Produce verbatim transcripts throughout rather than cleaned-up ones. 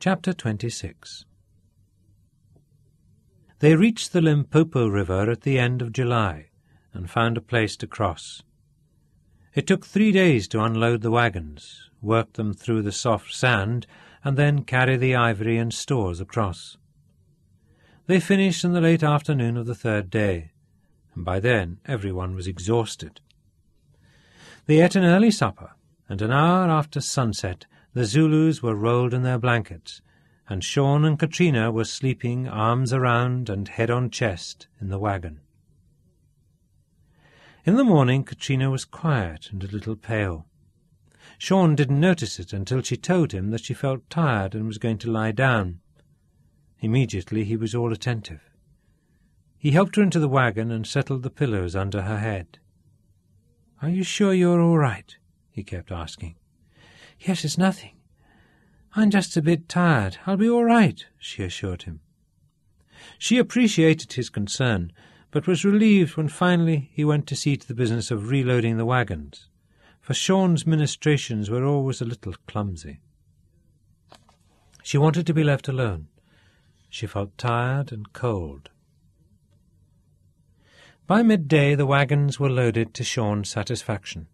Chapter twenty-six. They reached the Limpopo River at the end of July, and found a place to cross. It took three days to unload the wagons, work them through the soft sand, and then carry the ivory and stores across. They finished in the late afternoon of the third day, and by then everyone was exhausted. They ate an early supper, and an hour after sunset the Zulus were rolled in their blankets, and Sean and Katrina were sleeping arms around and head on chest in the wagon. In the morning Katrina was quiet and a little pale. Sean didn't notice it until she told him that she felt tired and was going to lie down. Immediately he was all attentive. He helped her into the wagon and settled the pillows under her head. "Are you sure you're all right?" he kept asking. "Yes, it's nothing. I'm just a bit tired. I'll be all right," she assured him. She appreciated his concern, but was relieved when finally he went to see to the business of reloading the wagons, for Sean's ministrations were always a little clumsy. She wanted to be left alone. She felt tired and cold. By midday the wagons were loaded to Sean's satisfaction.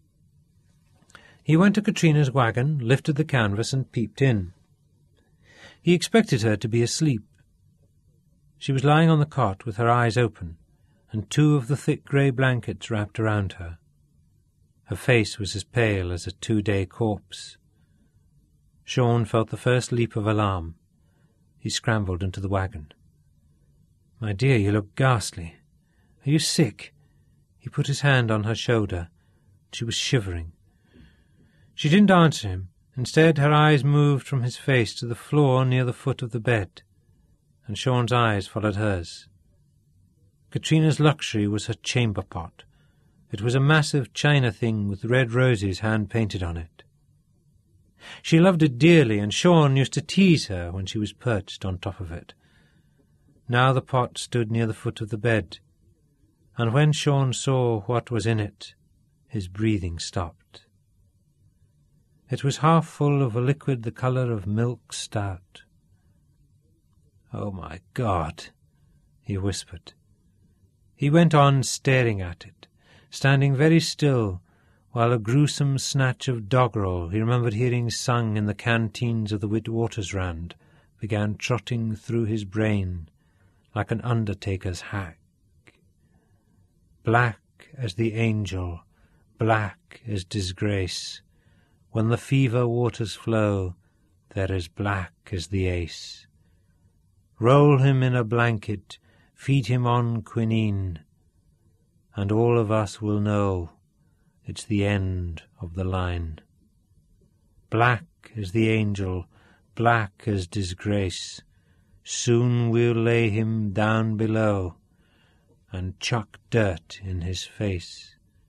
He went to Katrina's wagon, lifted the canvas, and peeped in. He expected her to be asleep. She was lying on the cot with her eyes open, and two of the thick grey blankets wrapped around her. Her face was as pale as a two-day corpse. Sean felt the first leap of alarm. He scrambled into the wagon. "My dear, you look ghastly. Are you sick?" He put his hand on her shoulder. She was shivering. She didn't answer him. Instead, her eyes moved from his face to the floor near the foot of the bed, and Sean's eyes followed hers. Katrina's luxury was her chamber pot. It was a massive china thing with red roses hand-painted on it. She loved it dearly, and Sean used to tease her when she was perched on top of it. Now the pot stood near the foot of the bed, and when Sean saw what was in it, his breathing stopped. It was half full of a liquid the colour of milk stout. "Oh, my God," he whispered. He went on staring at it, standing very still, while a gruesome snatch of doggerel he remembered hearing sung in the canteens of the Witwatersrand began trotting through his brain like an undertaker's hack. Black as the angel, black as disgrace, when the fever waters flow, they're as black as the ace. Roll him in a blanket, feed him on quinine, and all of us will know it's the end of the line. Black as the angel, black as disgrace, soon we'll lay him down below and chuck dirt in his face."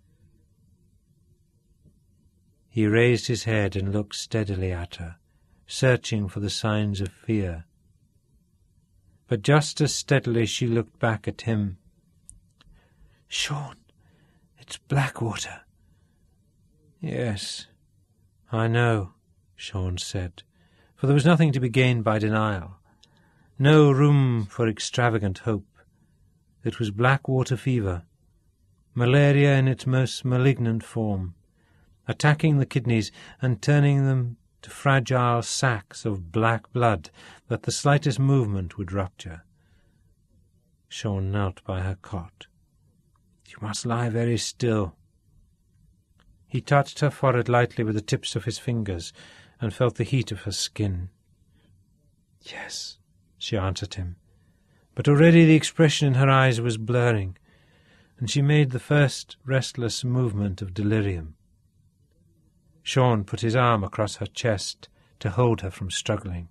He raised his head and looked steadily at her, searching for the signs of fear. But just as steadily she looked back at him. "Sean, it's Blackwater." "Yes, I know," Sean said, for there was nothing to be gained by denial, no room for extravagant hope. It was Blackwater fever, malaria in its most malignant form, attacking the kidneys and turning them to fragile sacs of black blood that the slightest movement would rupture. Sean knelt by her cot. "You must lie very still." He touched her forehead lightly with the tips of his fingers and felt the heat of her skin. "Yes," she answered him, but already the expression in her eyes was blurring, and she made the first restless movement of delirium. Sean put his arm across her chest to hold her from struggling.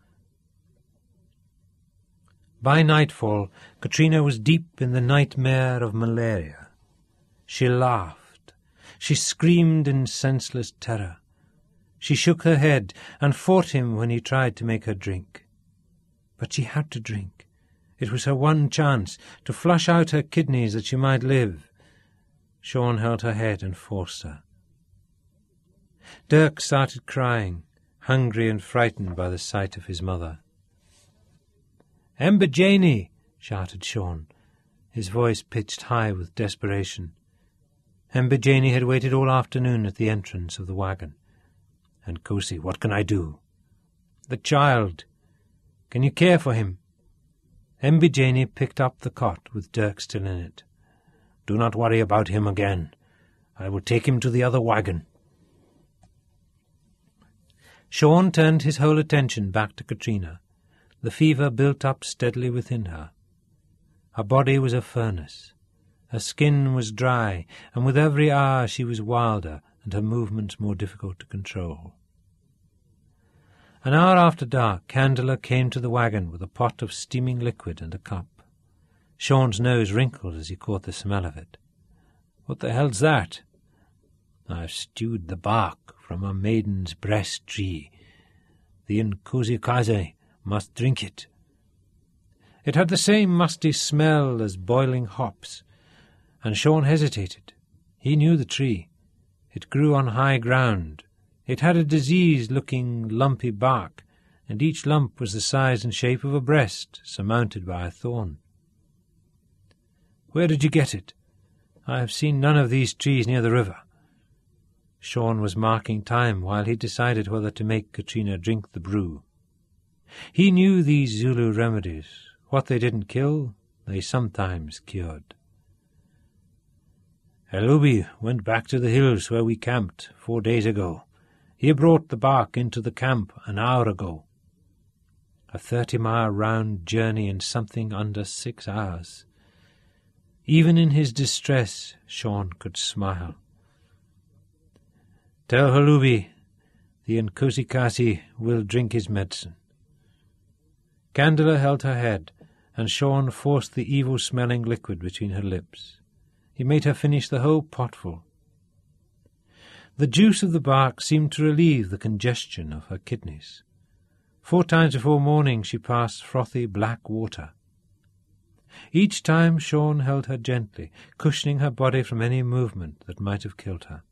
By nightfall, Katrina was deep in the nightmare of malaria. She laughed. She screamed in senseless terror. She shook her head and fought him when he tried to make her drink. But she had to drink. It was her one chance to flush out her kidneys that she might live. Sean held her head and forced her. Dirk started crying, hungry and frightened by the sight of his mother. "Ember Janey!" shouted Sean, his voice pitched high with desperation. Ember Janey had waited all afternoon at the entrance of the wagon. "And Cosie, what can I do?" "The child. Can you care for him?" Ember Janey picked up the cot with Dirk still in it. "Do not worry about him again. I will take him to the other wagon." Sean turned his whole attention back to Katrina. The fever built up steadily within her. Her body was a furnace. Her skin was dry, and with every hour she was wilder and her movements more difficult to control. An hour after dark, Candela came to the wagon with a pot of steaming liquid and a cup. Sean's nose wrinkled as he caught the smell of it. "What the hell's that?" "I've stewed the bark from a maiden's breast tree. The Inkosikazi must drink it." It had the same musty smell as boiling hops, and Sean hesitated. He knew the tree. It grew on high ground. It had a diseased-looking, lumpy bark, and each lump was the size and shape of a breast, surmounted by a thorn. "Where did you get it? I have seen none of these trees near the river." Sean was marking time while he decided whether to make Katrina drink the brew. He knew these Zulu remedies. What they didn't kill, they sometimes cured. "Halubi went back to the hills where we camped four days ago. He brought the bark into the camp an hour ago." A thirty-mile round journey in something under six hours. Even in his distress, Sean could smile. "Tell Halubi the Nkosikasi will drink his medicine." Candela held her head, and Sean forced the evil-smelling liquid between her lips. He made her finish the whole potful. The juice of the bark seemed to relieve the congestion of her kidneys. Four times before morning she passed frothy black water. Each time Sean held her gently, cushioning her body from any movement that might have killed her.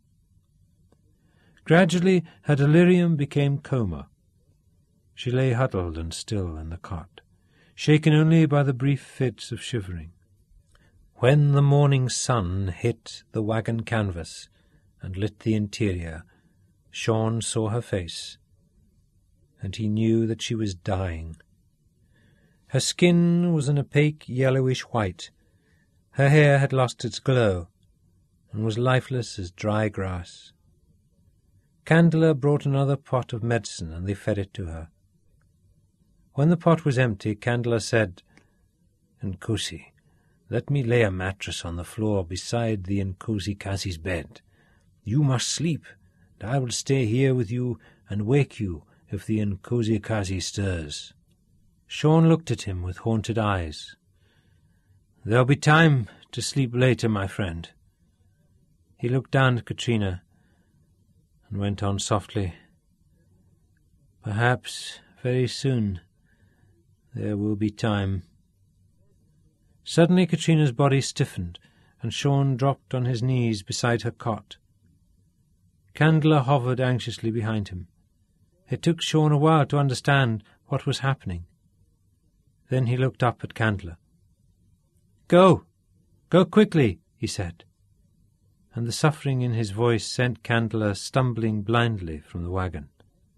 Gradually her delirium became coma. She lay huddled and still in the cot, shaken only by the brief fits of shivering. When the morning sun hit the wagon canvas and lit the interior, Sean saw her face, and he knew that she was dying. Her skin was an opaque yellowish white. Her hair had lost its glow, and was lifeless as dry grass. Candela brought another pot of medicine, and they fed it to her. When the pot was empty, Candela said, "Nkosi, let me lay a mattress on the floor beside the Nkosikasi's bed. You must sleep, and I will stay here with you and wake you if the Nkosikasi stirs." Sean looked at him with haunted eyes. "There'll be time to sleep later, my friend." He looked down at Katrina and went on softly, "Perhaps very soon there will be time." Suddenly Katrina's body stiffened, and Sean dropped on his knees beside her cot. Candela hovered anxiously behind him. It took Sean a while to understand what was happening. Then he looked up at Candela. "Go! Go quickly!" he said, and the suffering in his voice sent Candela stumbling blindly from the wagon.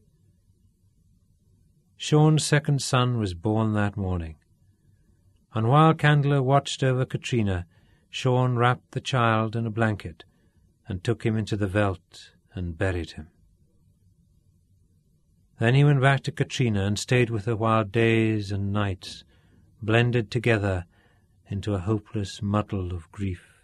Sean's second son was born that morning, and while Candela watched over Katrina, Sean wrapped the child in a blanket and took him into the veldt and buried him. Then he went back to Katrina and stayed with her while days and nights blended together into a hopeless muddle of grief.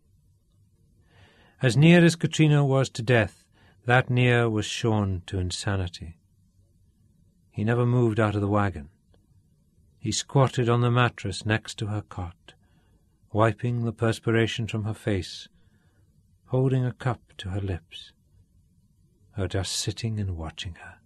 As near as Katrina was to death, that near was Sean to insanity. He never moved out of the wagon. He squatted on the mattress next to her cot, wiping the perspiration from her face, holding a cup to her lips, or just sitting and watching her.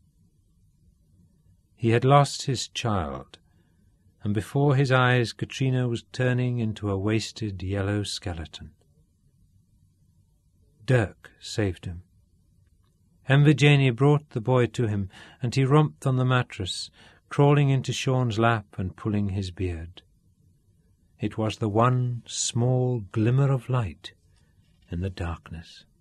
He had lost his child, and before his eyes Katrina was turning into a wasted yellow skeleton. Dirk saved him. Emma-Janie brought the boy to him, and he romped on the mattress, crawling into Sean's lap and pulling his beard. It was the one small glimmer of light in the darkness.